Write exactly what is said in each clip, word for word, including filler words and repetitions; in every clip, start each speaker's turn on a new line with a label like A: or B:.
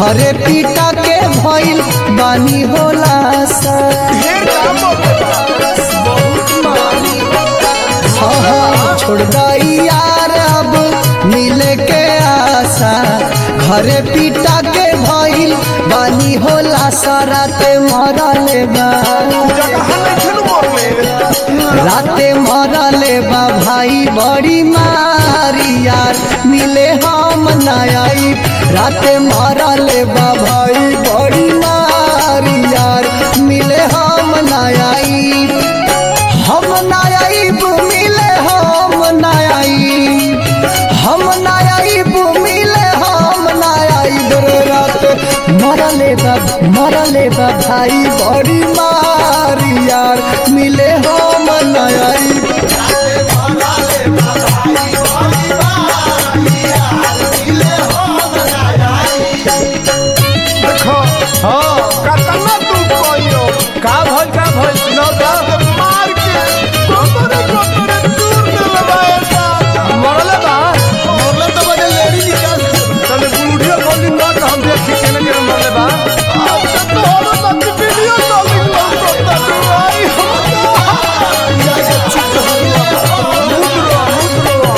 A: घरे पीटा के भइल बानी होला सा छोड़ गई यार अब मिले के आशा घरे पीटा के भइल बानी होला सा राते मरले बा राते मरले बा भाई बड़ी मारी यार मिले हम नई राते मरले बा भाई बड़ी मारी यार मिले हम नई हम नई मिले हम नई हम नई मिले हम नई रात मरले बा मरले बा भाई बड़ी मारी यार मिले हम नई
B: का भल का भल सुनो का मार के गोतरे गोतरे दूर में लगाया मरले बा मरले तो बजे लेडी निकाल तने बुढ़िया बोली ना हम देखी केने के मरले बा अच्छा तो हो ना कि वीडियो कॉलिंग लो तो भाई या ये चुप मुद्रो मुद्रो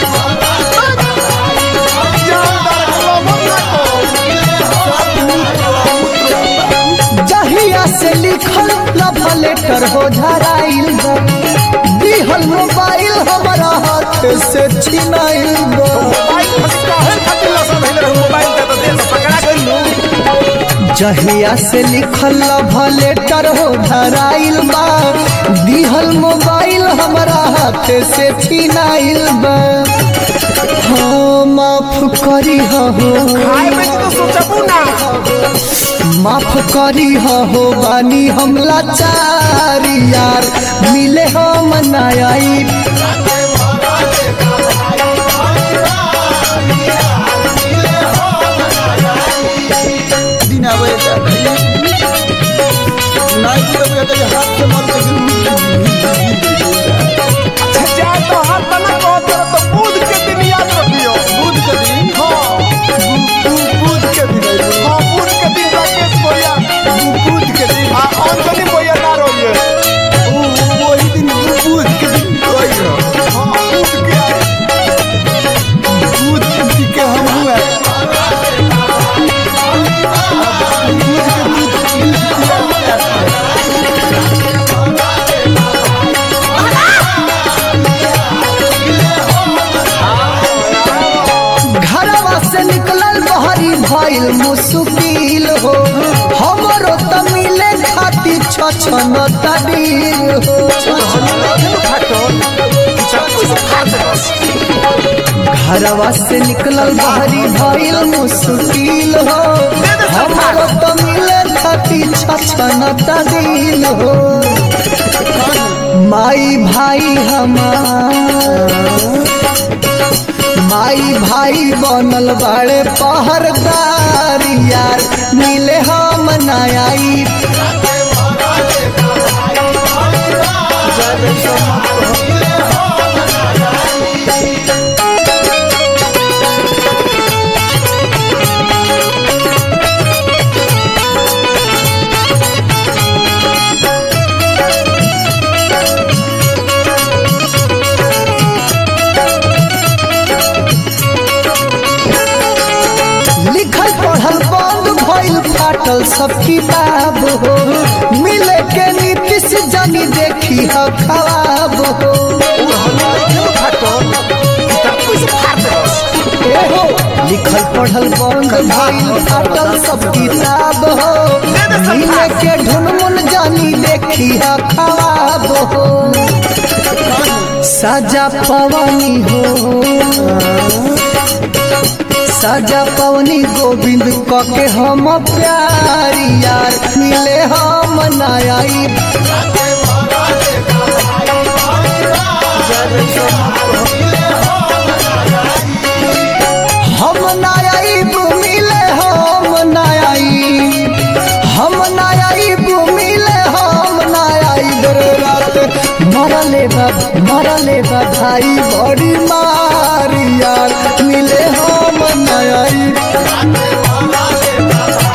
A: जहिया से लिखल लव लेटर हो धराइल बा दिहल मोबाइल हमारा हाथ से छिनाइल बा जहिया से लिखल लव लेटर हो धराइल बा दिहल मोबाइल हमारा हाथ से छिनाइल बा हाँ माफ करी हो माफ करी हो बानी हम लाचारी यार मिले हम नई भइल मुश्किल हो हमरो त मिले खाती छछन तडीर हो घरवा से निकलल बाहरी भइल मुश्किल हो हमरो त मिले खाती छछन तडीर हो माई भाई हमार माई भाई बनल बड़े पहरदार यार मिले हम नई फाटल सब किताब हो मिले के नीतीश जानी देखी हो खराब हो लिखल पढ़ल बंद भइल फाटल सब किताब हो मिले के ढुनमुन जानी देखी हो खराब हो सजा पवनी हो सजा पवनी गोविंद कके हम प्यारी यार मिले हम नई हम नई मिले हम नई हम नई मिले हम नई रात मरले बा मरले बा भाई बड़ी मारी यार मिले हम नई
B: रे